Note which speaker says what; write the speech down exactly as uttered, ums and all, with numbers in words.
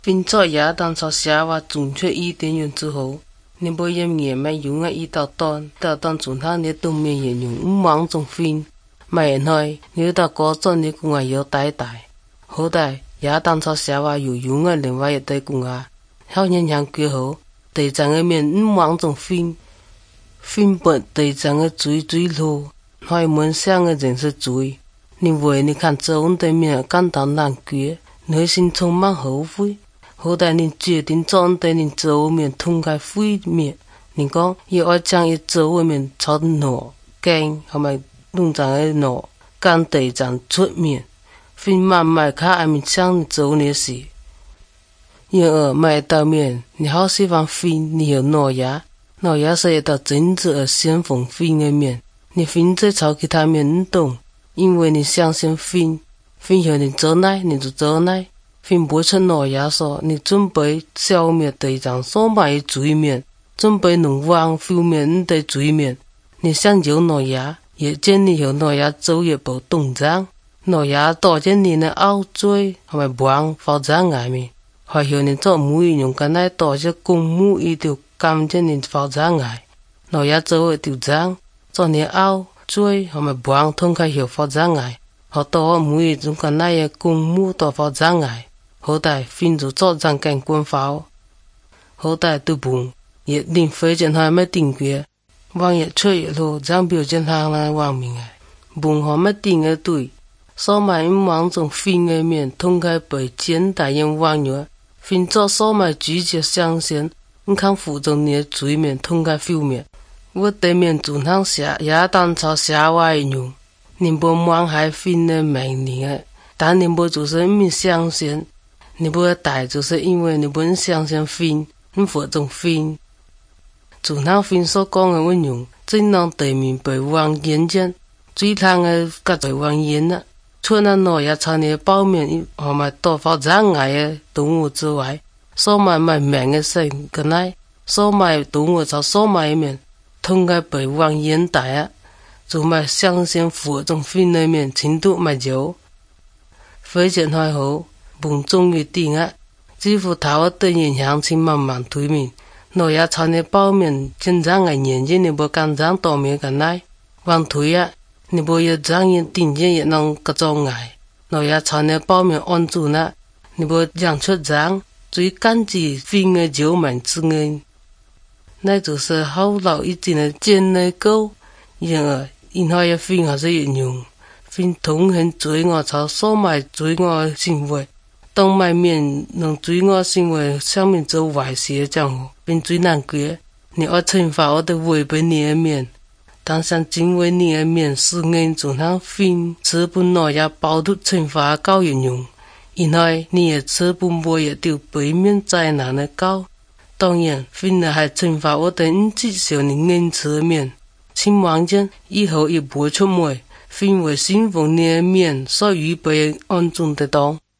Speaker 1: 并在亚当朝夏娃准确伊甸园之后，你不因野蛮用啊伊到当到当准他你东面也用五芒种分，买来你到高中你公啊有代代，后代亚当朝夏娃有用啊另外一代公啊，好人像句好，地上嘅面五芒种分，分不地上嘅水水路，开门上嘅人是水，你为你看这对面感到难过，内心充满后悔。后代你决定装在你周面通开毁灭，你讲要爱将一周面朝挪干，系咪弄长嘅挪干地上出面，分慢慢卡下面想做你事。因而买到面，你好希望分你有挪牙，挪牙是一道真挚而先锋分嘅面，你分在朝其他面唔动，因为你相信分，分后你做奶你就做奶。分不出挪亚说，你准备消灭地上所买的罪面，准备弄往负面的罪面。你想救挪亚，也见你有挪亚做一步动作。挪亚多见你的后罪，系咪帮发展外面？还有你做母语用干来多些公母一条感见你发展外。挪亚做一条章，做你后罪，系咪帮通开有发展外？好多母语用干来嘅公母多发展外。后代分就作战干官法，后代都本也令非见他没定决，往也出一路将表见他来亡命哎，本好没定嘅对，所买五芒种分嘅面通开被简大人网约，分做所买拒绝相信，唔看负重你的罪面通开负面，我对面准趟下亚当朝夏娃用，你不忙还分的命令哎，但你不就是唔相信。你不会带，就是因为你不相信分，你负重分。从那分所讲的运用，怎让对面被王眼见，最汤的甲被王眼了。除了挪亚朝你的包面，和埋多发展外的动物之外，所买买命的生个乃，所买动物朝所买面，通该被王眼带啊，就买相信负重分里面程度买少，非常还好。本终于定啊，几乎头对影响情慢慢推面，挪亚朝你包面经常嘅眼睛你不敢张多面个来，往推啊，你不要张眼定睛也能个障碍，挪亚朝你包面按住呢，你不让出张，最感激分嘅九门之恩，那就是好老一点的见内沟，因而因后也分还是应用，分同行罪恶朝所买罪恶行为。当卖面能罪恶行为上面做坏事的账户，并最难过，你要惩罚我的违背你的面，但想敬畏你的面是恩从他分吃本挪亚包毒惩罚高应用，因为你也吃本不也丢背面灾难的高，当然分了还惩罚我的唔接受你恩慈的面，请望见以后也不会出门，分为信奉你的面所预备安全的当。